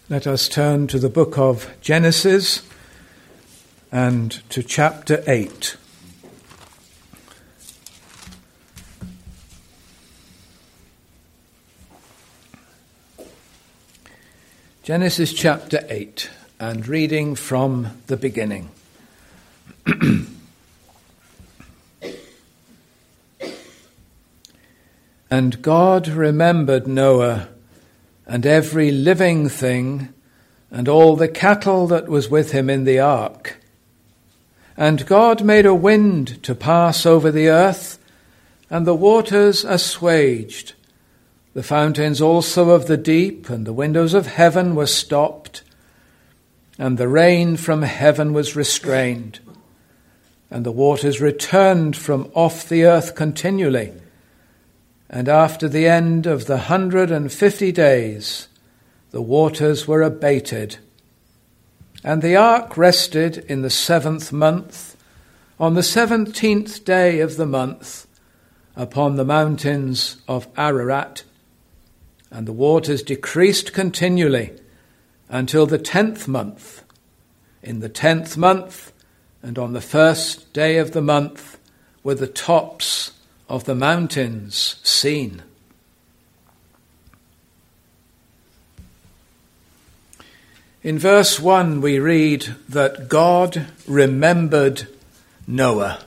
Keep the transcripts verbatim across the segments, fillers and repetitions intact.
Let us turn to the book of Genesis and to chapter eight. Genesis chapter eight, and reading from the beginning. And God remembered Noah and every living thing, and all the cattle that was with him in the ark. And God made a wind to pass over the earth, and the waters assuaged. The fountains also of the deep and the windows of heaven were stopped, and the rain from heaven was restrained, and the waters returned from off the earth continually. And after the end of the hundred and fifty days, the waters were abated. And the ark rested in the seventh month, on the seventeenth day of the month, upon the mountains of Ararat. And the waters decreased continually until the tenth month. In the tenth month, and on the first day of the month, were the tops of the mountains seen. In verse one we read that God remembered Noah.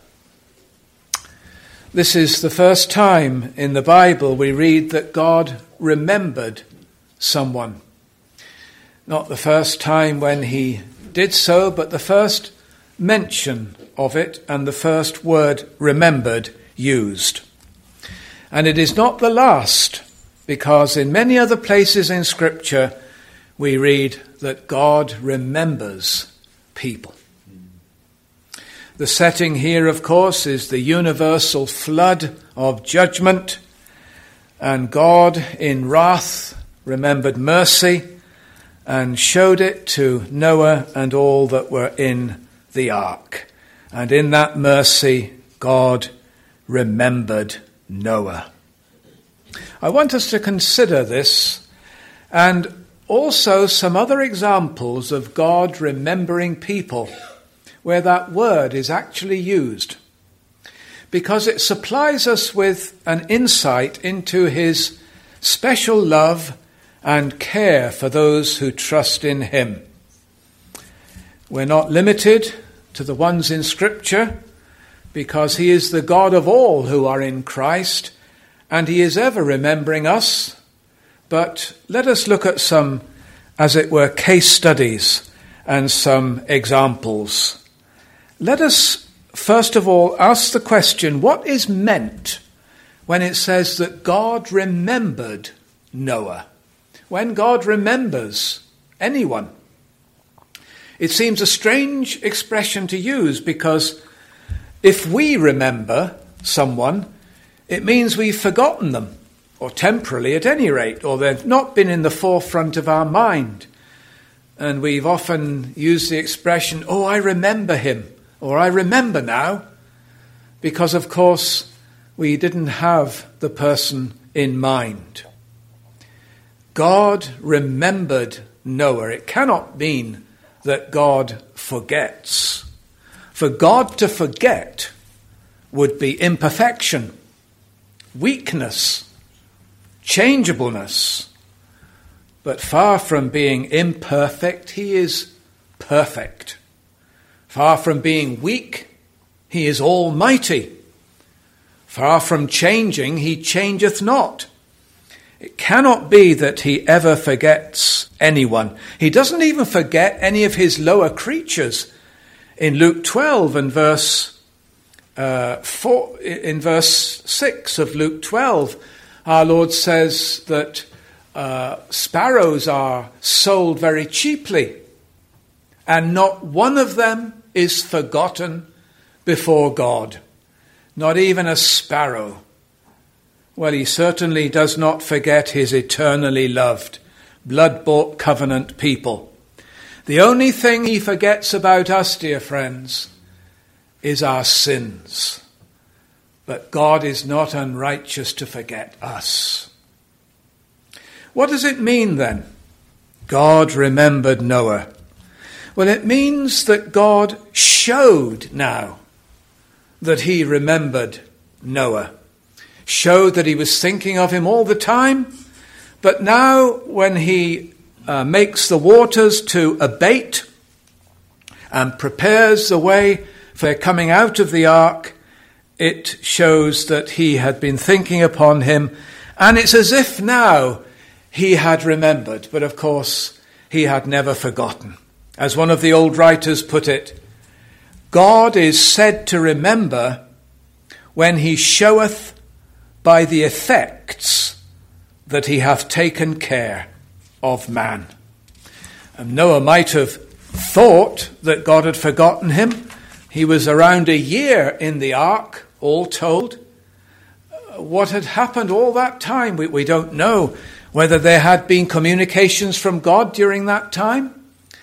This is the first time in the Bible we read that God remembered someone. Not the first time when he did so, but the first mention of it and the first word remembered used. And it is not the last, because in many other places in Scripture we read that God remembers people. The setting here, of course, is the universal flood of judgment, and God in wrath remembered mercy and showed it to Noah and all that were in the ark. And in that mercy, God remembered Noah. I want us to consider this and also some other examples of God remembering people where that word is actually used, because it supplies us with an insight into his special love and care for those who trust in him. We're not limited to the ones in Scripture, because he is the God of all who are in Christ, and he is ever remembering us. But let us look at some, as it were, case studies and some examples. Let us, first of all, ask the question, what is meant when it says that God remembered Noah? When God remembers anyone, it seems a strange expression to use, because if we remember someone, it means we've forgotten them, or temporarily at any rate, or they've not been in the forefront of our mind. And we've often used the expression, oh, I remember him, or I remember now, because, of course, we didn't have the person in mind. God remembered Noah. It cannot mean that God forgets. For God to forget would be imperfection, weakness, changeableness. But far from being imperfect, he is perfect. Far from being weak, he is almighty. Far from changing, he changeth not. It cannot be that he ever forgets anyone. He doesn't even forget any of his lower creatures. In Luke twelve and verse uh, four, in verse six of Luke twelve, our Lord says that uh, sparrows are sold very cheaply, and not one of them is forgotten before God. Not even a sparrow. Well, he certainly does not forget his eternally loved, blood-bought covenant people. The only thing he forgets about us, dear friends, is our sins. But God is not unrighteous to forget us. What does it mean then God remembered Noah. Well, it means that God showed now that he remembered Noah. Showed that he was thinking of him all the time. But now when he uh, makes the waters to abate and prepares the way for their coming out of the ark, it shows that he had been thinking upon him. And it's as if now he had remembered. But of course, he had never forgotten. As one of the old writers put it, God is said to remember when he showeth by the effects that he hath taken care of man. And Noah might have thought that God had forgotten him. He was around a year in the ark, all told. What had happened all that time, we, we don't know. Whether there had been communications from God during that time.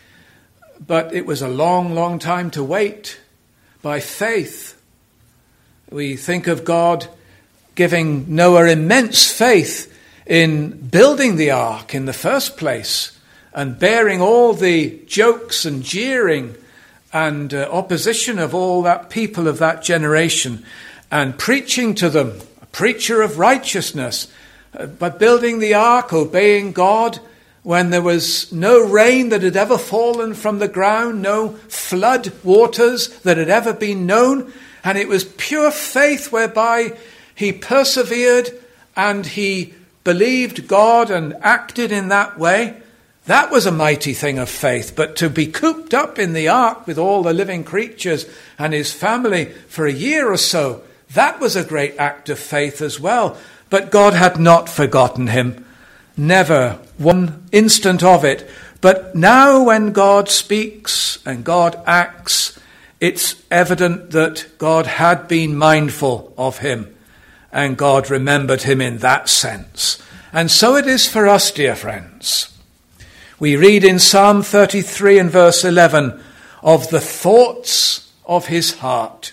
But it was a long, long time to wait by faith. We think of God giving Noah immense faith in building the ark in the first place and bearing all the jokes and jeering and uh, opposition of all that people of that generation and preaching to them, a preacher of righteousness, uh, by building the ark, obeying God, when there was no rain that had ever fallen from the ground, no flood waters that had ever been known. And it was pure faith whereby he persevered and he believed God and acted in that way. That was a mighty thing of faith. But to be cooped up in the ark with all the living creatures and his family for a year or so, that was a great act of faith as well. But God had not forgotten him. Never one instant of it. But now when God speaks and God acts, it's evident that God had been mindful of him and God remembered him in that sense. And so it is for us, dear friends. We read in Psalm thirty-three and verse eleven of the thoughts of his heart.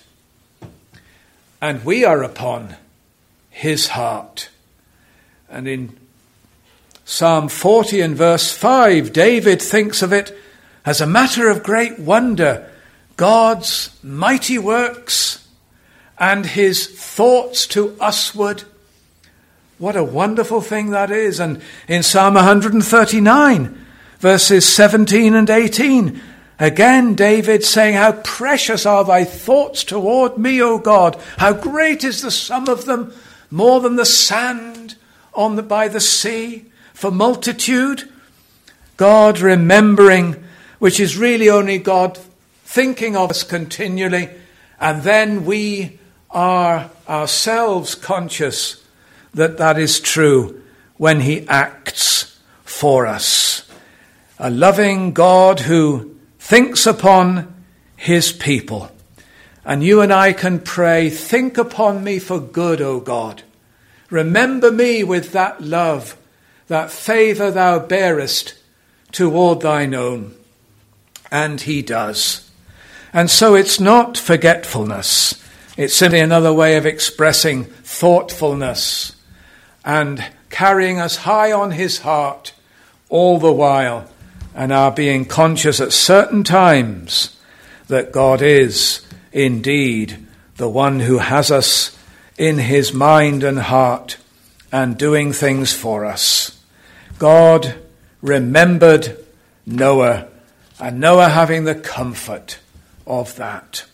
And we are upon his heart. And in Psalm forty and verse five, David thinks of it as a matter of great wonder, God's mighty works and his thoughts to usward. What a wonderful thing that is. And in Psalm one thirty-nine, verses seventeen and eighteen, again David saying, how precious are thy thoughts toward me, O God. How great is the sum of them, more than the sand on the, by the sea. For multitude, God remembering, which is really only God thinking of us continually, and then we are ourselves conscious that that is true when he acts for us. A loving God who thinks upon his people. And you and I can pray, think upon me for good, O God. Remember me with that love, that favour thou bearest toward thine own. And he does. And so it's not forgetfulness. It's simply another way of expressing thoughtfulness and carrying us high on his heart all the while, and our being conscious at certain times that God is indeed the one who has us in his mind and heart and doing things for us. God remembered Noah, and Noah having the comfort of that.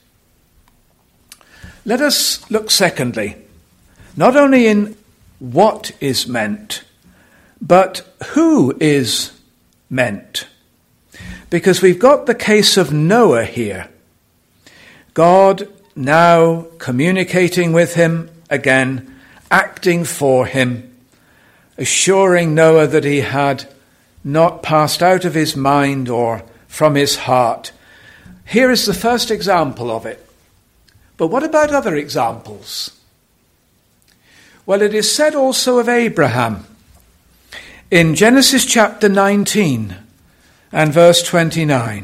Let us look secondly, not only in what is meant, but who is meant. Because we've got the case of Noah here. God now communicating with him again, acting for him, assuring Noah that he had not passed out of his mind or from his heart. Here is the first example of it. But what about other examples? Well, it is said also of Abraham in Genesis chapter nineteen and verse twenty-nine.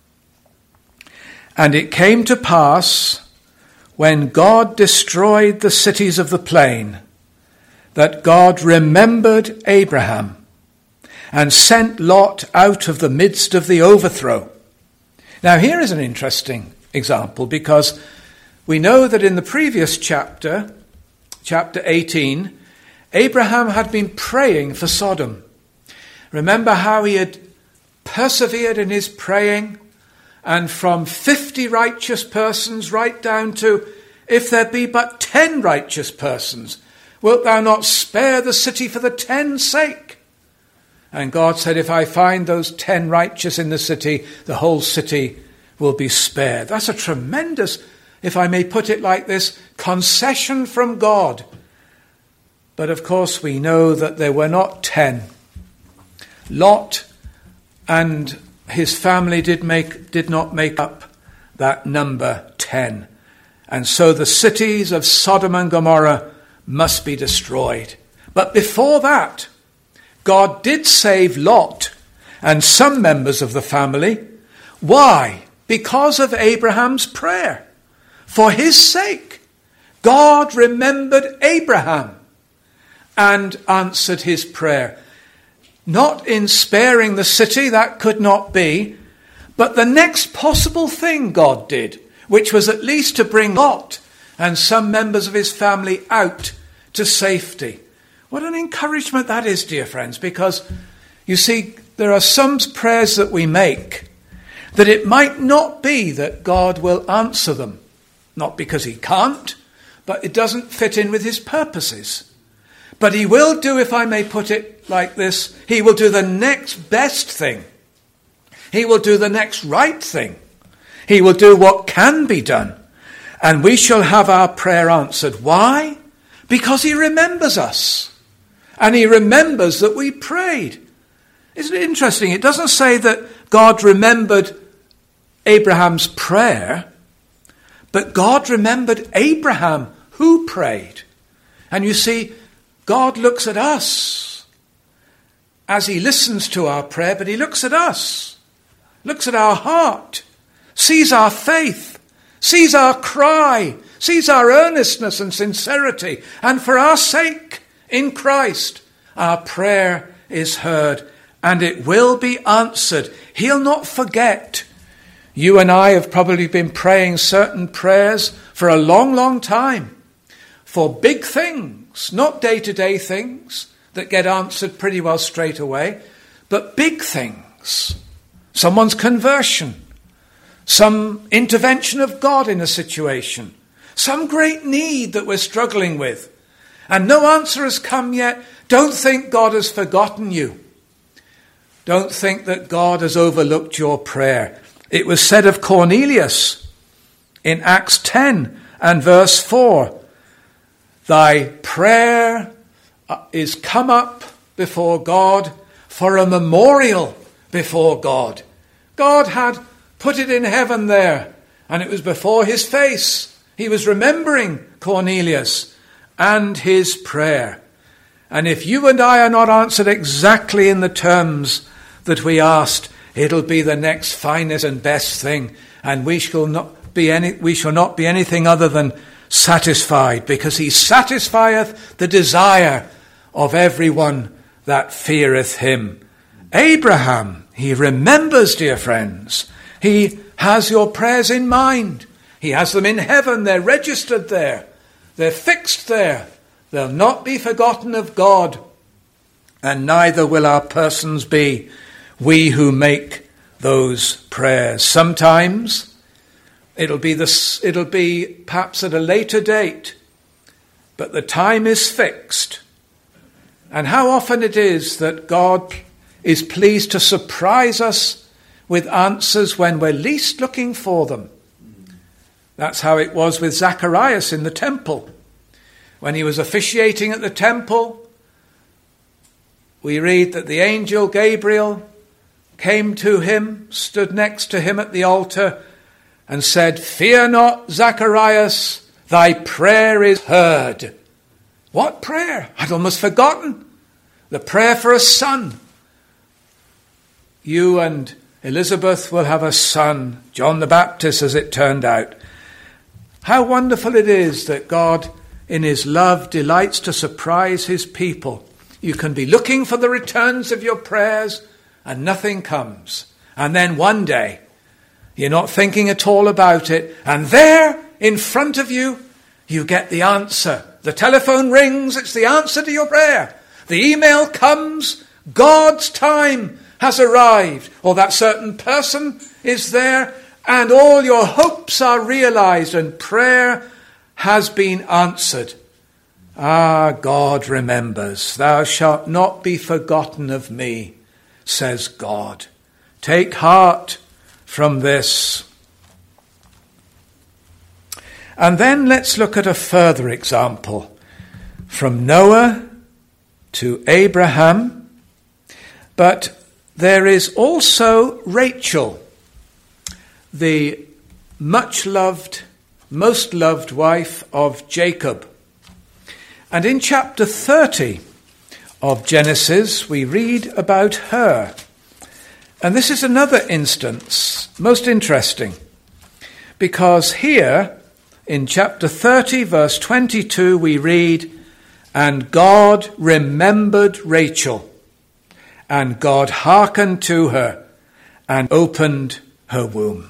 And it came to pass, when God destroyed the cities of the plain, that God remembered Abraham, and sent Lot out of the midst of the overthrow. Now here is an interesting example, because we know that in the previous chapter, chapter eighteen, Abraham had been praying for Sodom. Remember how he had persevered in his praying, and from fifty righteous persons right down to, if there be but ten righteous persons, wilt thou not spare the city for the ten's sake? And God said, if I find those ten righteous in the city, the whole city will be spared. That's a tremendous, if I may put it like this, concession from God. But of course we know that there were not ten. Lot and his family did make did not make up that number ten. And so the cities of Sodom and Gomorrah must be destroyed. But before that, God did save Lot and some members of the family. Why? Because of Abraham's prayer. For his sake, God remembered Abraham and answered his prayer. Not in sparing the city, that could not be, but the next possible thing God did, which was at least to bring Lot and some members of his family out to safety. What an encouragement that is, dear friends, because you see, there are some prayers that we make that it might not be that God will answer them. Not because he can't, but it doesn't fit in with his purposes. But he will do, if I may put it like this, he will do the next best thing. He will do the next right thing. He will do what can be done. And we shall have our prayer answered. Why? Because he remembers us. And he remembers that we prayed. Isn't it interesting? It doesn't say that God remembered Abraham's prayer, but God remembered Abraham who prayed. And you see, God looks at us as he listens to our prayer, but he looks at us, looks at our heart, sees our faith, sees our cry, sees our earnestness and sincerity. And for our sake, in Christ, our prayer is heard and it will be answered. He'll not forget. You and I have probably been praying certain prayers for a long, long time for big things, not day-to-day things that get answered pretty well straight away, but big things. Someone's conversion, some intervention of God in a situation, some great need that we're struggling with, and no answer has come yet. Don't think God has forgotten you. Don't think that God has overlooked your prayer. It was said of Cornelius in Acts ten and verse four, thy prayer is come up before God for a memorial before God. God had put it in heaven there, and it was before his face. He was remembering Cornelius and his prayer. And if you and I are not answered exactly in the terms that we asked, it'll be the next finest and best thing, and we shall not be any we shall not be anything other than satisfied, because he satisfieth the desire of everyone that feareth him. Abraham, he remembers, dear friends. He has your prayers in mind. He has them in heaven. They're registered there. They're fixed there. They'll not be forgotten of God. And neither will our persons be, we who make those prayers. Sometimes it'll be this, it'll be perhaps at a later date, but the time is fixed. And how often it is that God is pleased to surprise us with answers when we're least looking for them. That's how it was with Zacharias in the temple. When he was officiating at the temple, we read that the angel Gabriel came to him, stood next to him at the altar, and said, fear not, Zacharias, thy prayer is heard. What prayer? I'd almost forgotten. The prayer for a son. You and Elizabeth will have a son, John the Baptist, as it turned out. How wonderful it is that God, in his love, delights to surprise his people. You can be looking for the returns of your prayers and nothing comes. And then one day, you're not thinking at all about it, and there in front of you, you get the answer. The telephone rings, it's the answer to your prayer. The email comes, God's time has arrived, or that certain person is there, and all your hopes are realized, and prayer has been answered. Ah, God remembers. Thou shalt not be forgotten of me, says God. Take heart from this. And then let's look at a further example. From Noah to Abraham. But there is also Rachel, the much-loved, most loved wife of Jacob. And in chapter thirty of Genesis, we read about her. And this is another instance, most interesting, because here in chapter thirty, verse twenty-two, we read, "And God remembered Rachel, and God hearkened to her, and opened her womb."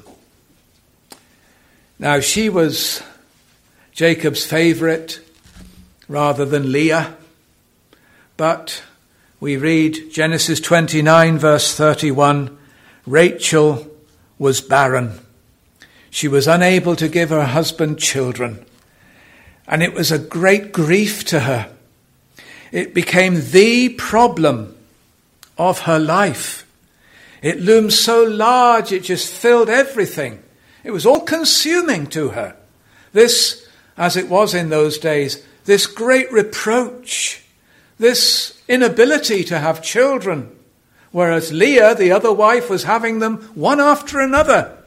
Now she was Jacob's favourite rather than Leah, but we read Genesis twenty-nine, verse thirty-one, Rachel was barren. She was unable to give her husband children, and it was a great grief to her. It became the problem of her life. It loomed so large, it just filled everything. It was all consuming to her. This, as it was in those days, this great reproach, this inability to have children, whereas Leah, the other wife, was having them one after another.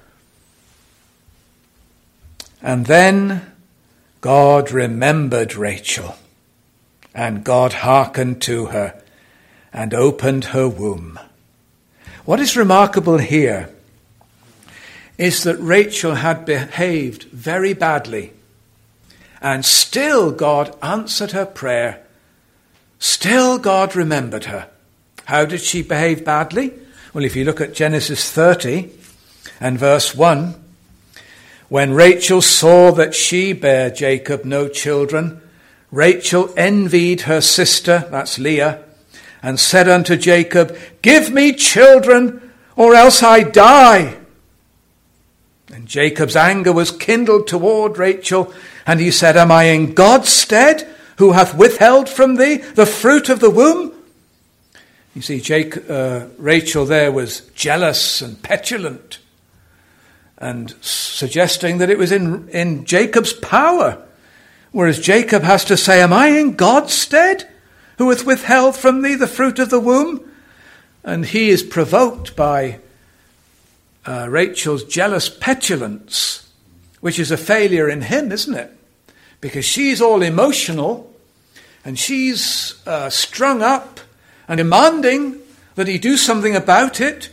And then God remembered Rachel, and God hearkened to her, and opened her womb. What is remarkable here is that Rachel had behaved very badly, and still God answered her prayer. Still God remembered her. How did she behave badly? Well, if you look at Genesis thirty and verse one, when Rachel saw that she bare Jacob no children, Rachel envied her sister, that's Leah, and said unto Jacob, "Give me children, or else I die." And Jacob's anger was kindled toward Rachel, and he said, "Am I in God's stead, who hath withheld from thee the fruit of the womb?" You see, Jacob, uh, Rachel there was jealous and petulant, and suggesting that it was in, in Jacob's power. Whereas Jacob has to say, "Am I in God's stead, who hath withheld from thee the fruit of the womb?" And he is provoked by uh, Rachel's jealous petulance, which is a failure in him, isn't it? Because she's all emotional, and she's uh, strung up and demanding that he do something about it.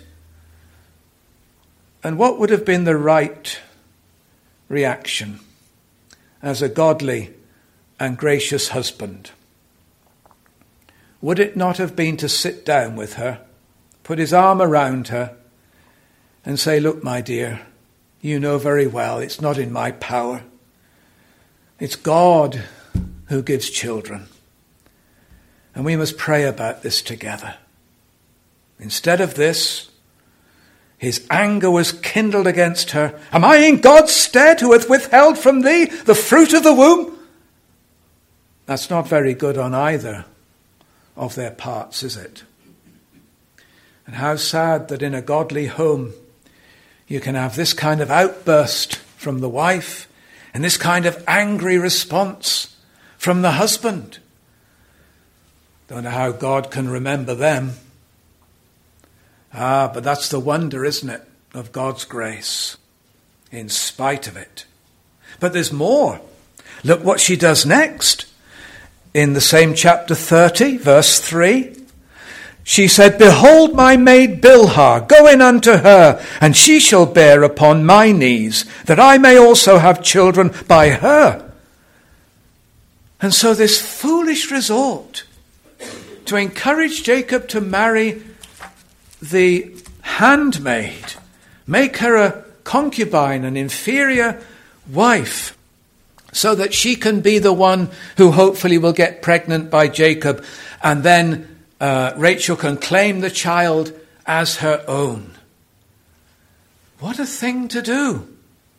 And what would have been the right reaction as a godly and gracious husband? Would it not have been to sit down with her, put his arm around her, and say, "Look, my dear, you know very well it's not in my power. It's God who gives children. And we must pray about this together." Instead of this, his anger was kindled against her. "Am I in God's stead, who hath withheld from thee the fruit of the womb?" That's not very good on either of their parts, is it? And how sad that in a godly home you can have this kind of outburst from the wife and this kind of angry response from the husband. Don't know how God can remember them. Ah, but that's the wonder, isn't it, of God's grace, in spite of it. But there's more. Look what she does next. In the same chapter thirty, verse three, she said, "Behold my maid Bilhah, go in unto her, and she shall bear upon my knees, that I may also have children by her." And so this foolish resort to encourage Jacob to marry the handmaid, make her a concubine, an inferior wife, so that she can be the one who hopefully will get pregnant by Jacob, and then uh, Rachel can claim the child as her own. What a thing to do!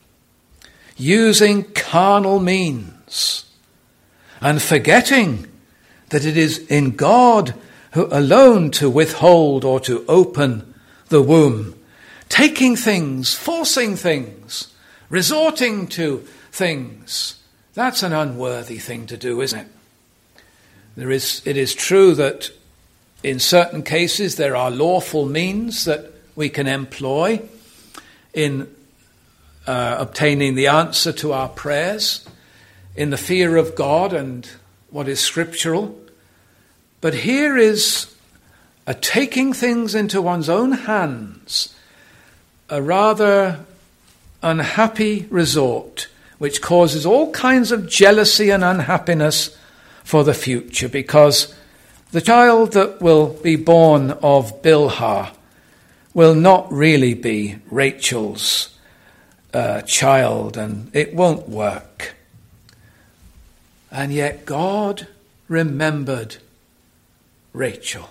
Using carnal means and forgetting that it is in God who alone to withhold or to open the womb. Taking things, forcing things, resorting to things. That's an unworthy thing to do, isn't it? There is, it is true that in certain cases there are lawful means that we can employ in uh, obtaining the answer to our prayers, in the fear of God and what is scriptural. But here is a taking things into one's own hands, a rather unhappy resort, which causes all kinds of jealousy and unhappiness for the future, because the child that will be born of Bilhah will not really be Rachel's uh, child, and it won't work. And yet God remembered Rachel.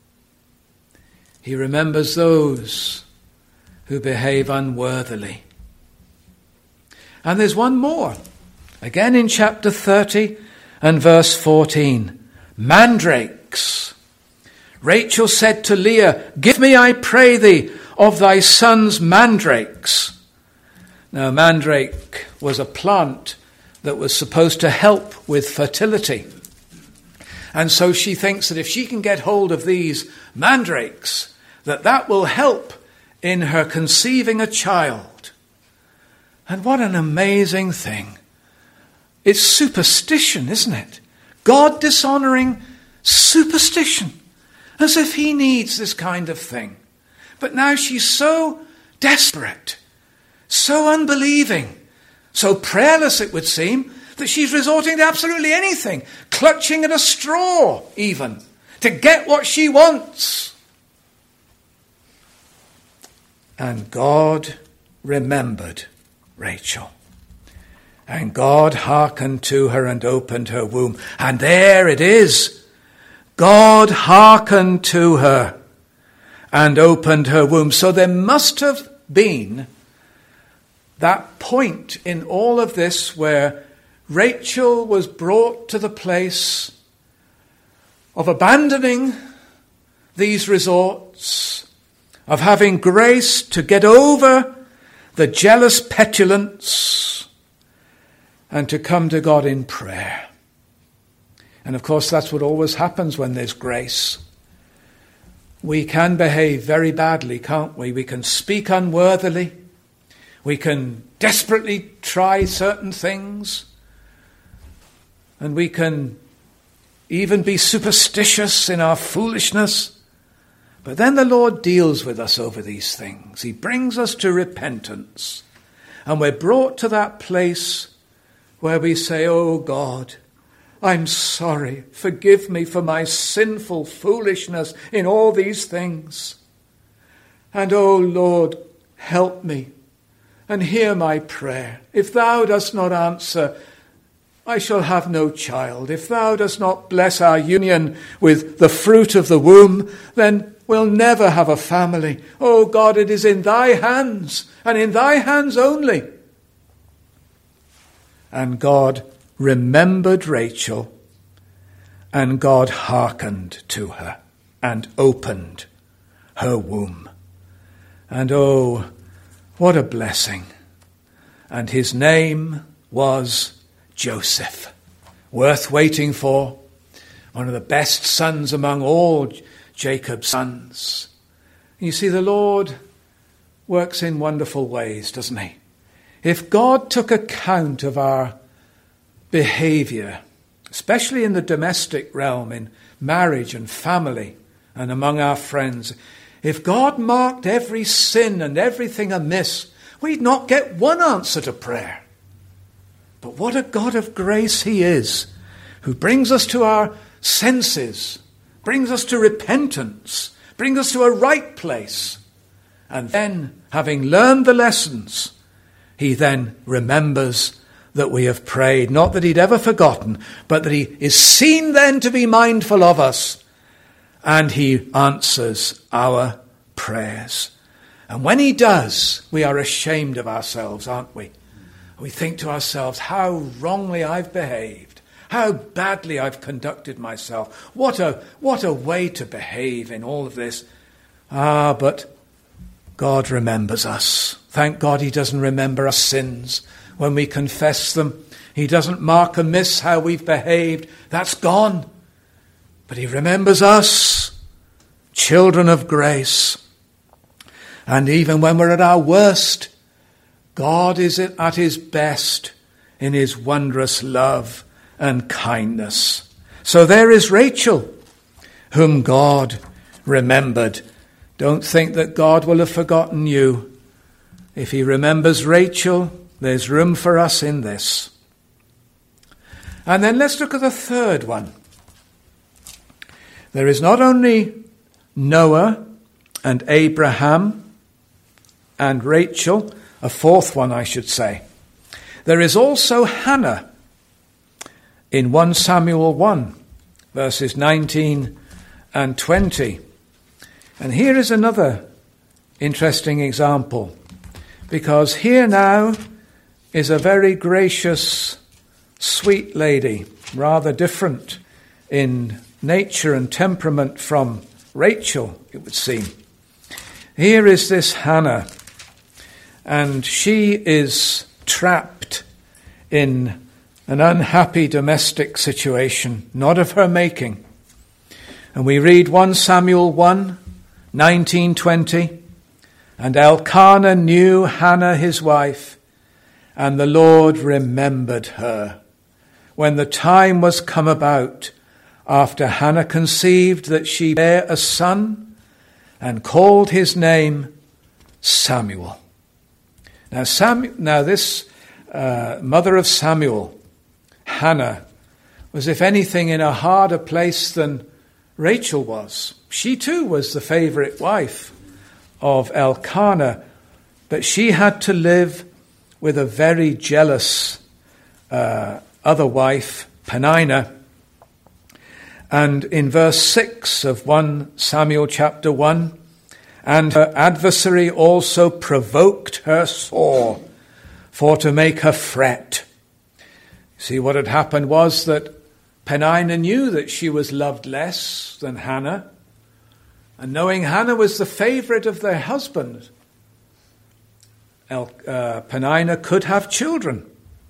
He remembers those who behave unworthily. And there's one more. Again in chapter thirty and verse fourteen. Mandrakes. Rachel said to Leah, "Give me, I pray thee, of thy son's mandrakes." Now, mandrake was a plant that was supposed to help with fertility. And so she thinks that if she can get hold of these mandrakes, that that will help in her conceiving a child. And what an amazing thing. It's superstition, isn't it? God dishonoring superstition, as if he needs this kind of thing. But now she's so desperate, so unbelieving, so prayerless it would seem, that she's resorting to absolutely anything, clutching at a straw even, to get what she wants. And God remembered Rachel. And God hearkened to her and opened her womb. And there it is. God hearkened to her and opened her womb. So there must have been that point in all of this where Rachel was brought to the place of abandoning these resorts, of having grace to get over the jealous petulance and to come to God in prayer. And of course, that's what always happens when there's grace. We can behave very badly, can't we? We can speak unworthily. We can desperately try certain things. And we can even be superstitious in our foolishness. But then the Lord deals with us over these things. He brings us to repentance. And we're brought to that place where we say, "Oh God, I'm sorry. Forgive me for my sinful foolishness in all these things. And oh Lord, help me and hear my prayer. If thou dost not answer, I shall have no child. If thou dost not bless our union with the fruit of the womb, then we'll never have a family. Oh God, it is in thy hands, and in thy hands only." And God remembered Rachel, and God hearkened to her and opened her womb. And oh, what a blessing. And his name was Joseph, worth waiting for, one of the best sons among all Jacob's sons. You see, the Lord works in wonderful ways, doesn't he? If God took account of our behavior, especially in the domestic realm, in marriage and family and among our friends, if God marked every sin and everything amiss, we'd not get one answer to prayer. But what a God of grace he is, who brings us to our senses brings us to repentance, brings us to a right place. And then, having learned the lessons, he then remembers that we have prayed. Not that he'd ever forgotten, but that he is seen then to be mindful of us. And he answers our prayers. And when he does, we are ashamed of ourselves, aren't we? We think to ourselves, how wrongly I've behaved. How badly I've conducted myself. What a, what a way to behave in all of this. Ah, but God remembers us. Thank God he doesn't remember our sins when we confess them. He doesn't mark amiss how we've behaved. That's gone. But he remembers us, children of grace. And even when we're at our worst, God is at his best in his wondrous love and kindness. So there is Rachel, whom God remembered. Don't think that God will have forgotten you. If he remembers Rachel, there's room for us in this. And then let's look at the third one. There is not only Noah and Abraham and Rachel, a fourth one I should say. There is also Hannah in First Samuel one, verses nineteen and twenty. And here is another interesting example, because here now is a very gracious, sweet lady, rather different in nature and temperament from Rachel, it would seem. Here is this Hannah, and she is trapped in an unhappy domestic situation, not of her making. And we read First Samuel one, nineteen, twenty. And Elkanah knew Hannah his wife, and the Lord remembered her. When the time was come about, after Hannah conceived, that she bare a son, and called his name Samuel. Now, Sam, now this uh, mother of Samuel, Hannah, was, if anything, in a harder place than Rachel was. She too was the favourite wife of Elkanah, but she had to live with a very jealous uh, other wife, Peninnah. And in verse six of First Samuel chapter one, and her adversary also provoked her sore, for to make her fret. See, what had happened was that Peninnah knew that she was loved less than Hannah, and knowing Hannah was the favourite of their husband, El, uh, Peninnah could have children.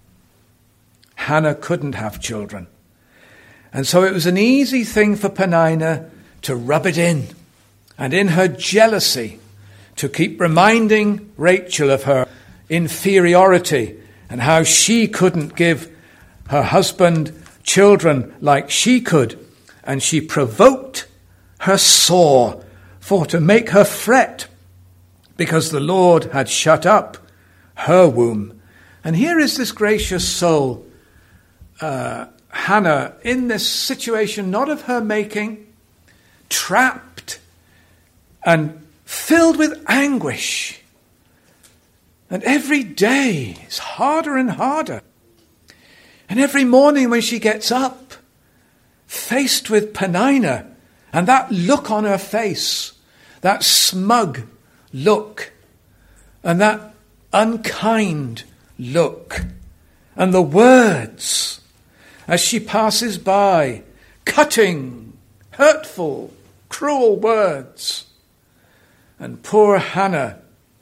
Hannah couldn't have children. And so it was an easy thing for Peninnah to rub it in, and in her jealousy to keep reminding Rachel of her inferiority and how she couldn't give her husband children like she could. And she provoked her sore, for to make her fret, because the Lord had shut up her womb. And here is this gracious soul, uh, Hannah, in this situation not of her making, trapped and filled with anguish. And every day is harder and harder. And every morning when she gets up, faced with Peninnah, and that look on her face, that smug look, and that unkind look, and the words as she passes by, cutting, hurtful, cruel words. And poor Hannah,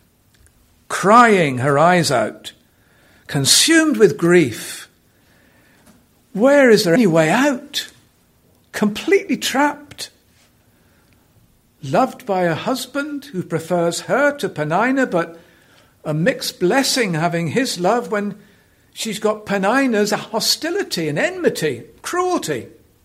crying her eyes out, consumed with grief. Where is there any way out? Completely trapped. Loved by a husband who prefers her to Peninnah, but a mixed blessing having his love when she's got Peninnah's hostility and enmity, cruelty.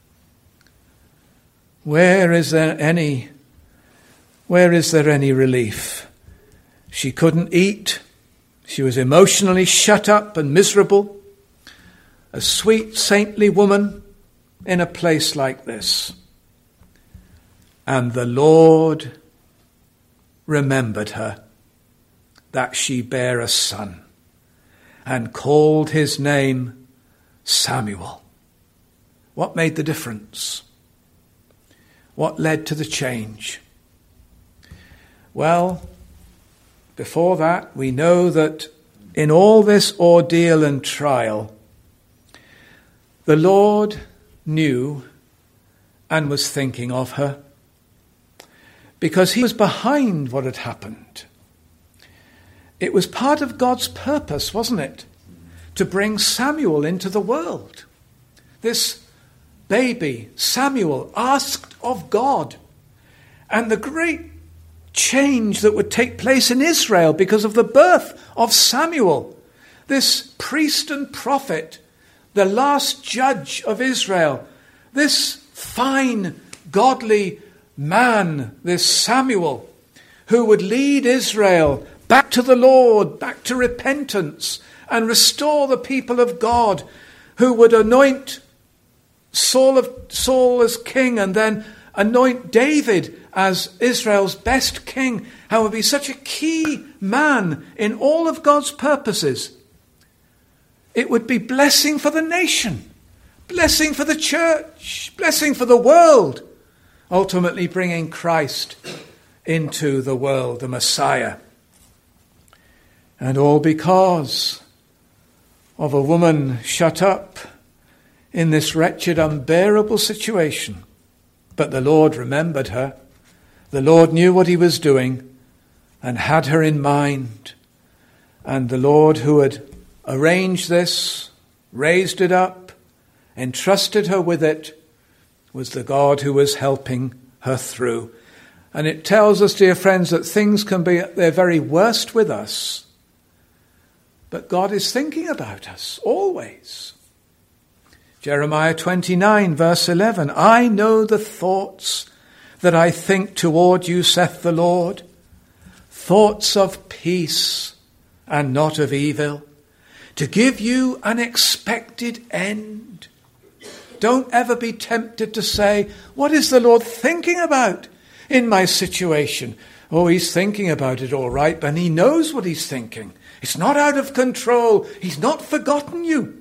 Where is there any, where is there any relief? She couldn't eat. She was emotionally shut up and miserable. A sweet, saintly woman in a place like this. And the Lord remembered her, that she bare a son, and called his name Samuel. What made the difference? What led to the change? Well, before that, we know that in all this ordeal and trial, the Lord knew and was thinking of her, because he was behind what had happened. It was part of God's purpose, wasn't it? To bring Samuel into the world. This baby, Samuel, asked of God. And the great change that would take place in Israel because of the birth of Samuel. This priest and prophet, the last judge of Israel. This fine, godly man, this Samuel, who would lead Israel back to the Lord, back to repentance, and restore the people of God, who would anoint Saul of Saul as king, and then anoint David as Israel's best king, and would be such a key man in all of God's purposes. It would be blessing for the nation, blessing for the church, blessing for the world, ultimately bringing Christ into the world, the Messiah. And all because of a woman shut up in this wretched, unbearable situation. But the Lord remembered her. The Lord knew what he was doing and had her in mind. And the Lord who had arranged this, raised it up, entrusted her with it, was the God who was helping her through. And it tells us, dear friends, that things can be at their very worst with us. But God is thinking about us always. Jeremiah twenty-nine, verse eleven, I know the thoughts that I think toward you, saith the Lord, thoughts of peace and not of evil, to give you an expected end. Don't ever be tempted to say, what is the Lord thinking about in my situation? Oh, he's thinking about it all right, but he knows what he's thinking. It's not out of control. He's not forgotten you.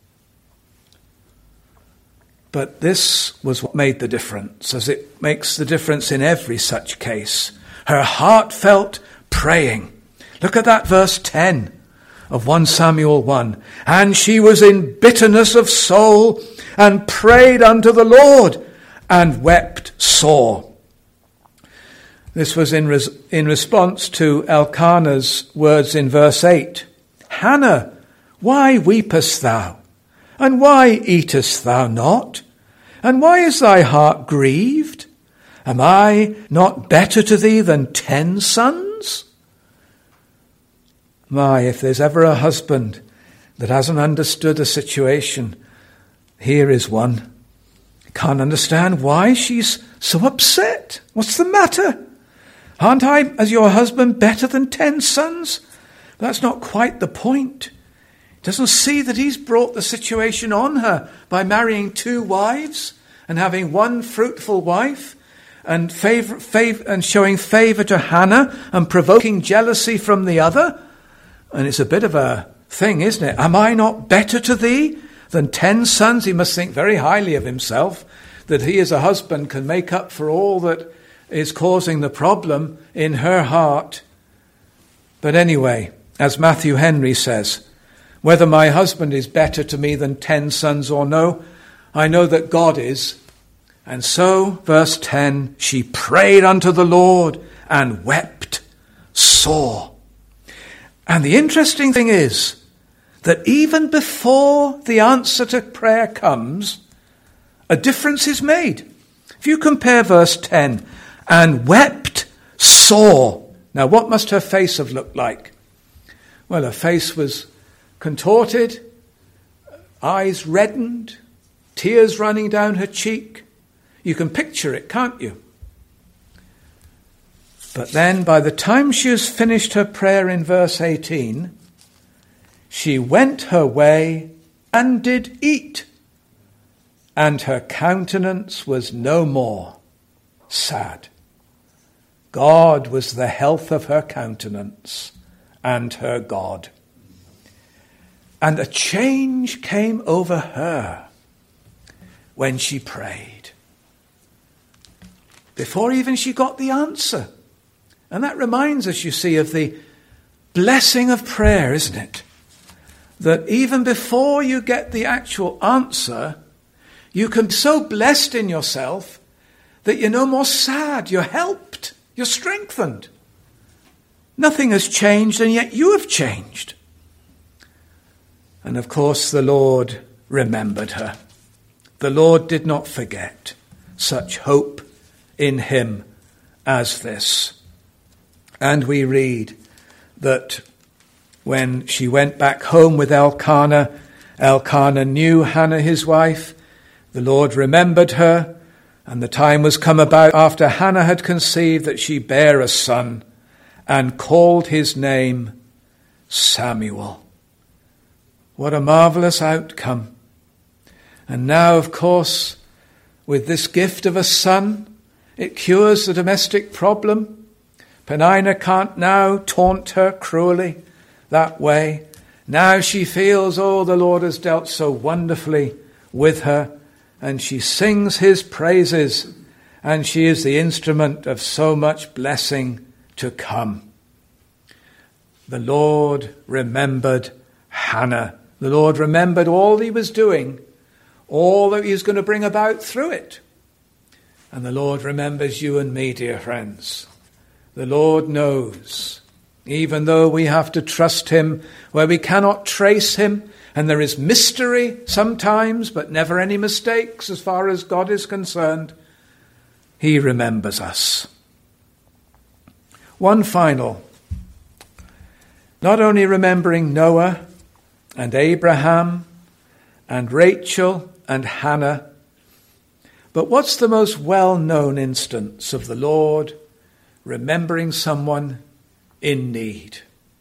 But this was what made the difference, as it makes the difference in every such case. Her heartfelt praying. Look at that verse ten of First Samuel one. And she was in bitterness of soul and prayed unto the Lord and wept sore. This was in, res- in response to Elkanah's words in verse eight. Hannah, why weepest thou? And why eatest thou not? And why is thy heart grieved? Am I not better to thee than ten sons? My, if there's ever a husband that hasn't understood a situation, here is one. Can't understand why she's so upset. What's the matter? Aren't I, as your husband, better than ten sons? That's not quite the point. Doesn't see that he's brought the situation on her by marrying two wives and having one fruitful wife and favor, favor, and showing favour to Hannah and provoking jealousy from the other. And it's a bit of a thing, isn't it? Am I not better to thee than ten sons? He must think very highly of himself, that he as a husband can make up for all that is causing the problem in her heart. But anyway, as Matthew Henry says, whether my husband is better to me than ten sons or no, I know that God is. And so, verse ten, she prayed unto the Lord and wept sore. And the interesting thing is that even before the answer to prayer comes, a difference is made. If you compare verse ten, and wept sore. Now, what must her face have looked like? Well, her face was contorted, eyes reddened, tears running down her cheek. You can picture it, can't you? But then, by the time she has finished her prayer in verse eighteen, she went her way and did eat, and her countenance was no more. sad. God was the health of her countenance and her God. And a change came over her when she prayed, before even she got the answer. And that reminds us, you see, of the blessing of prayer, isn't it? That even before you get the actual answer, you can be so blessed in yourself that you're no more sad, you're helped, you're strengthened. Nothing has changed, and yet you have changed. And of course, the Lord remembered her. The Lord did not forget such hope in him as this. And we read that when she went back home with Elkanah, Elkanah knew Hannah his wife. The Lord remembered her, and the time was come about after Hannah had conceived that she bare a son, and called his name Samuel. What a marvelous outcome. And now, of course, with this gift of a son, it cures the domestic problem. Peninnah can't now taunt her cruelly that way. Now she feels, oh, the Lord has dealt so wonderfully with her, and she sings his praises, and she is the instrument of so much blessing to come. The Lord remembered Hannah. The Lord remembered all he was doing, all that he was going to bring about through it. And the Lord remembers you and me, dear friends. The Lord knows, even though we have to trust him where we cannot trace him, and there is mystery sometimes, but never any mistakes as far as God is concerned, he remembers us. One final. Not only remembering Noah and Abraham and Rachel and Hannah, but what's the most well-known instance of the Lord remembering someone in need?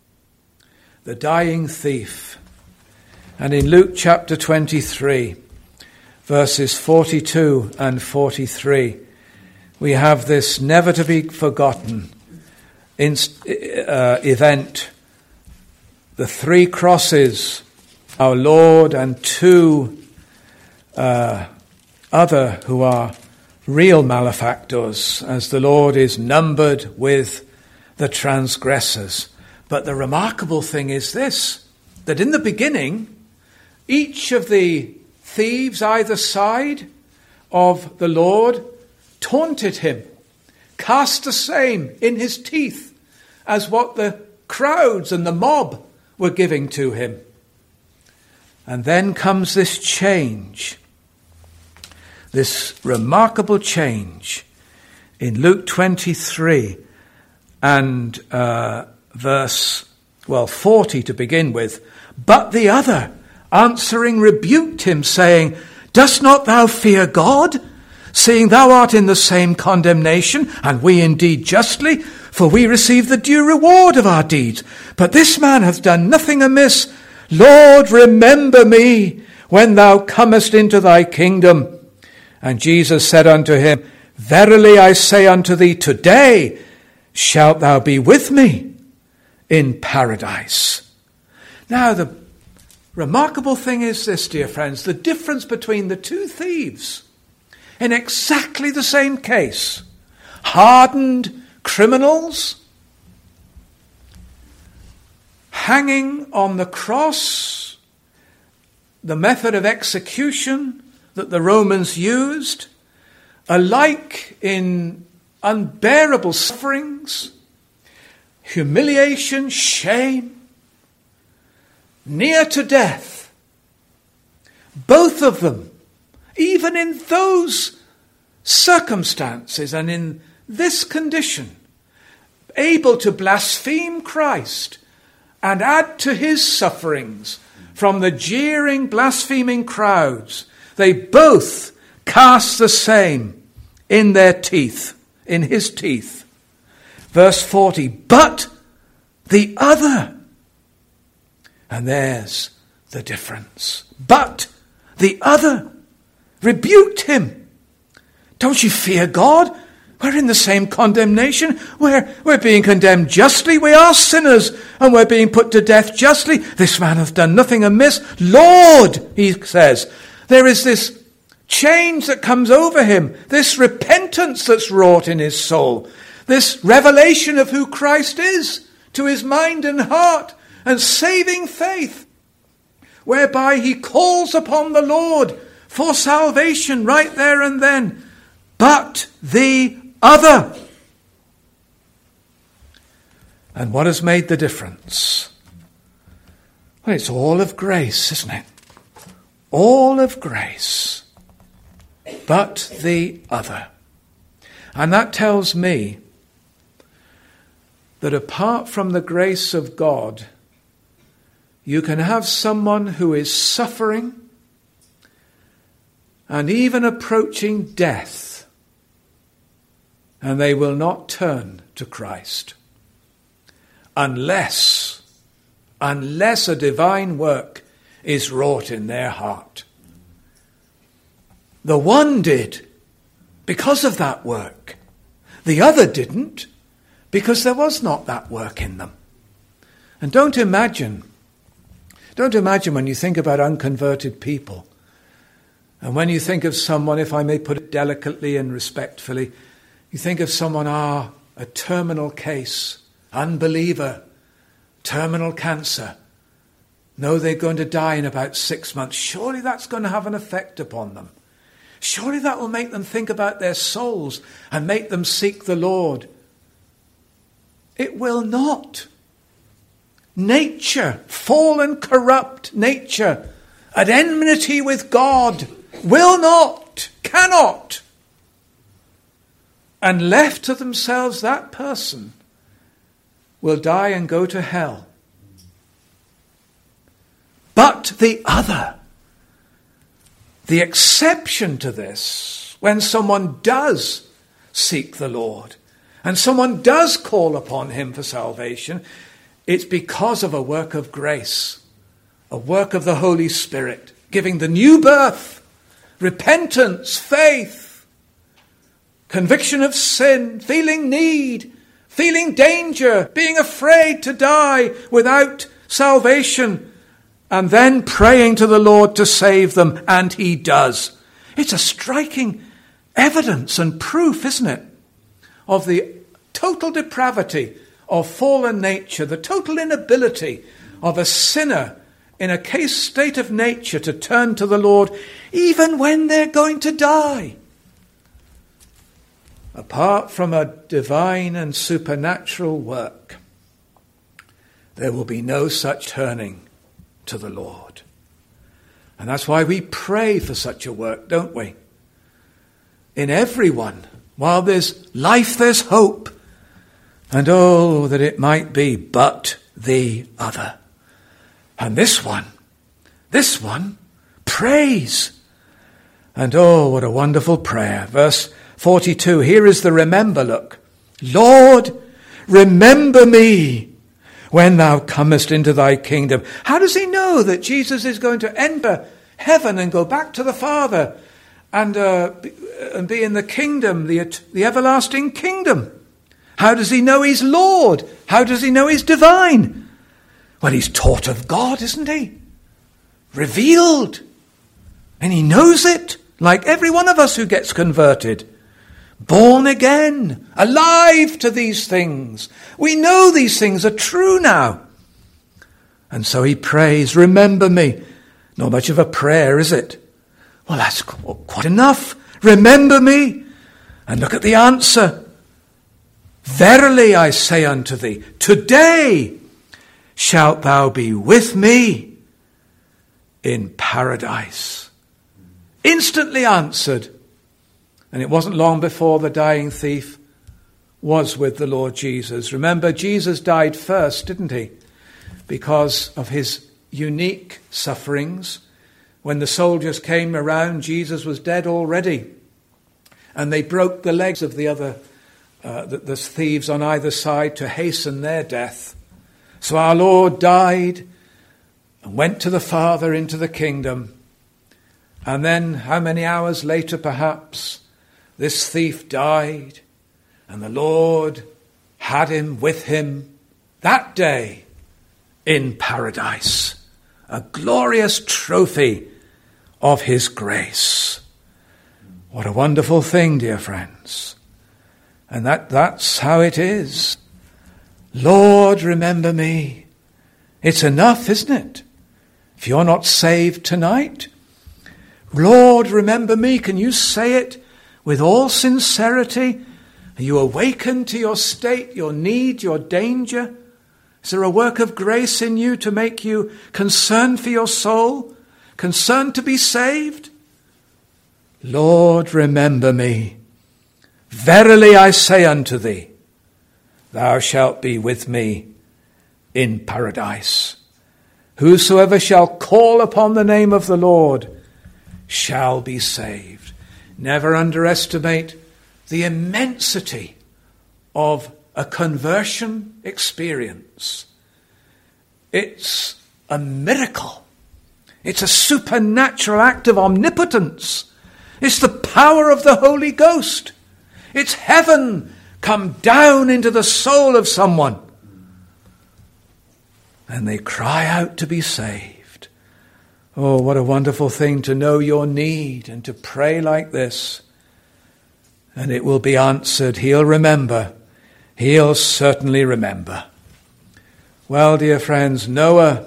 The dying thief. And in Luke chapter twenty-three, verses forty-two and forty-three, we have this never to be forgotten inst- uh, event. The three crosses, our Lord and two uh, other who are real malefactors, as the Lord is numbered with the transgressors. But the remarkable thing is this, that in the beginning, each of the thieves either side of the Lord taunted him, cast the same in his teeth as what the crowds and the mob were giving to him. And then comes this change, this remarkable change in Luke twenty-three and uh, verse, well, forty to begin with. But the other, answering, rebuked him, saying, Dost not thou fear God, seeing thou art in the same condemnation, and we indeed justly? For we receive the due reward of our deeds. But this man hath done nothing amiss. Lord, remember me when thou comest into thy kingdom. And Jesus said unto him, Verily I say unto thee, today shalt thou be with me in paradise. Now the remarkable thing is this, dear friends, the difference between the two thieves in exactly the same case. Hardened criminals hanging on the cross, the method of execution that the Romans used, alike in unbearable sufferings, humiliation, shame, near to death. Both of them, even in those circumstances and in this condition, able to blaspheme Christ and add to his sufferings from the jeering, blaspheming crowds. They both cast the same in their teeth, in his teeth. Verse forty, but the other, and there's the difference, but the other rebuked him. Don't you fear God, We're in the same condemnation. We're, we're being condemned justly. We are sinners, and we're being put to death justly. This man hath done nothing amiss. Lord, he says, there is this change that comes over him, this repentance that's wrought in his soul, this revelation of who Christ is to his mind and heart, and saving faith, whereby he calls upon the Lord for salvation right there and then. But the other. And what has made the difference? Well, it's all of grace, isn't it? All of grace. But the other. And that tells me that apart from the grace of God, you can have someone who is suffering and even approaching death, and they will not turn to Christ unless, unless a divine work is wrought in their heart. The one did because of that work. The other didn't because there was not that work in them. And don't imagine, don't imagine when you think about unconverted people, and when you think of someone, if I may put it delicately and respectfully, you think of someone, ah, a terminal case, unbeliever, terminal cancer. No, they're going to die in about six months. Surely that's going to have an effect upon them. Surely that will make them think about their souls and make them seek the Lord. It will not. Nature, fallen, corrupt nature, at enmity with God, will not, cannot. And left to themselves, that person will die and go to hell. But the other, the exception to this, when someone does seek the Lord and someone does call upon him for salvation, it's because of a work of grace, a work of the Holy Spirit, giving the new birth, repentance, faith, conviction of sin, feeling need, feeling danger, being afraid to die without salvation, and then praying to the Lord to save them, and he does. It's a striking evidence and proof, isn't it, of the total depravity of fallen nature, the total inability of a sinner in a case state of nature to turn to the Lord, even when they're going to die. Apart from a divine and supernatural work, there will be no such turning to the Lord. And that's why we pray for such a work, don't we? In everyone, while there's life, there's hope. And oh, that it might be but the other. And this one, this one, prays. And oh, what a wonderful prayer. Verse forty-two, here is the remember look. Lord, remember me when thou comest into thy kingdom. How does he know that Jesus is going to enter heaven and go back to the Father and, uh, and be in the kingdom, the, the everlasting kingdom? How does he know he's Lord? How does he know he's divine? Well, he's taught of God, isn't he? Revealed. And he knows it, like every one of us who gets converted. Born again, alive to these things. We know these things are true now. And so he prays, remember me. Not much of a prayer, is it? Well, that's quite enough. Remember me. And look at the answer. Verily I say unto thee, today shalt thou be with me in paradise. Instantly answered. And it wasn't long before the dying thief was with the Lord Jesus. Remember, Jesus died first, didn't he? Because of his unique sufferings. When the soldiers came around, Jesus was dead already. And they broke the legs of the other Uh, the, the thieves on either side to hasten their death. So our Lord died and went to the Father into the kingdom. And then how many hours later perhaps this thief died And the Lord had him with him that day in paradise, a glorious trophy of his grace. What a wonderful thing, dear friends. And that, that's how it is. Lord, remember me. It's enough, isn't it? If you're not saved tonight, Lord, remember me. Can you say it with all sincerity? Are you awakened to your state, your need, your danger? Is there a work of grace in you to make you concerned for your soul? Concerned to be saved? Lord, remember me. Verily I say unto thee, thou shalt be with me in paradise. Whosoever shall call upon the name of the Lord shall be saved. Never underestimate the immensity of a conversion experience. It's a miracle. It's a supernatural act of omnipotence. It's the power of the Holy Ghost. It's heaven come down into the soul of someone. And they cry out to be saved. Oh, what a wonderful thing to know your need and to pray like this. And it will be answered. He'll remember. He'll certainly remember. Well, dear friends, Noah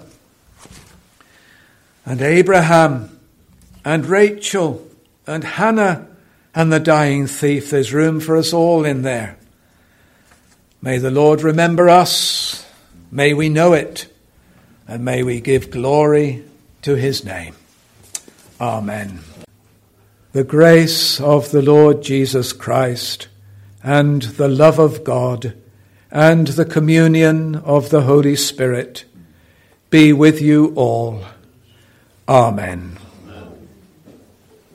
and Abraham and Rachel and Hannah and the dying thief, there's room for us all in there. May the Lord remember us. May we know it. And may we give glory to his name. Amen. The grace of the Lord Jesus Christ and the love of God and the communion of the Holy Spirit be with you all. Amen.